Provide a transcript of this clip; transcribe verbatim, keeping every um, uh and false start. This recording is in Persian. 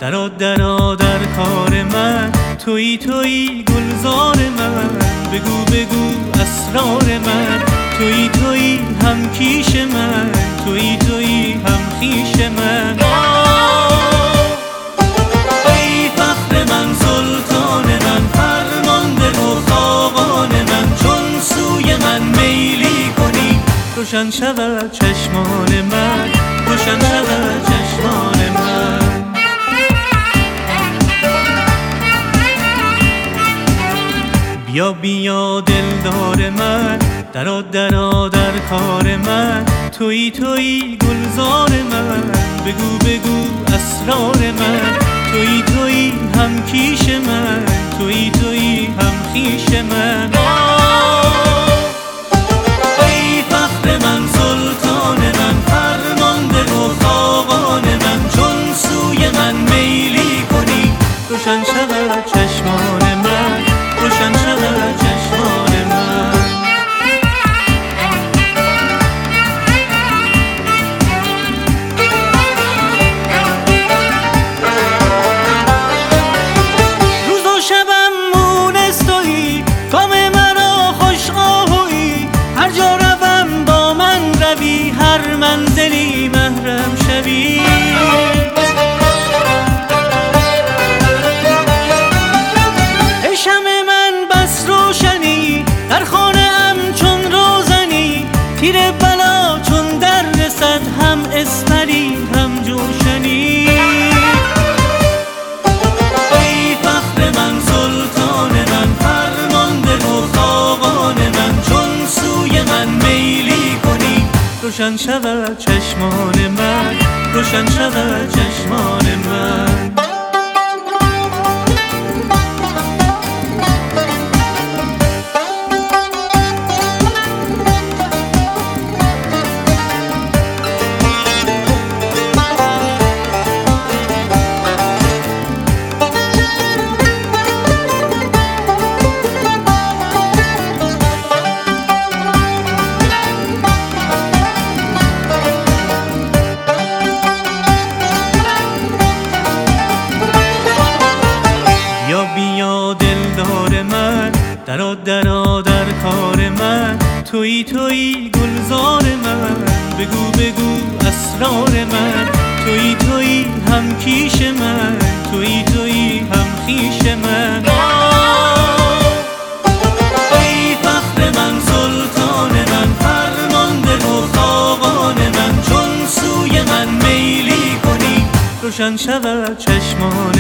درا درا در کار من، تویی تویی گلزار من. بگو بگو اسرار من، تویی تویی هم کیش من، تویی تویی هم خویش من. ای فخر من، سلطان من، فرمانده و خاقان من. چون سوی من میلی کنی، روشن شود چشمان من، روشن شود چشمان من. بیا بیا دلدار من، درا درا در کار من. تویی تویی گلزار من، بگو بگو اسرار من. تویی تویی هم کیش من، تویی تویی هم خویش من. ای فخر من، سلطان من، فرمانده و خاقان من. چون سوی من میلی کنی، روشن شود چشمان من، روشن شود چشمان من. روز و شبم مونس تویی، کام مرا خوش آهویی. هر جا روم با من روی، هر منزلی محرم شوی. در خانه ام چون روزنی، تیر بلا چون در رسد، هم اسپری هم جوشنی. ای فخر من، سلطان من، فرمانده و خاقان من. چون سوی من میلی کنی، روشن شود چشمان من، روشن شود چشمان من. بیا دلدار من، درا درا در کار من. تویی تویی گلزار من، بگو بگو اسرار من. تویی تویی هم کیش من، تویی تویی هم خویش من. ای فخر من، سلطان من، فرمانده و خاقان من. چون سوی من میلی کنی، روشن شود چشمان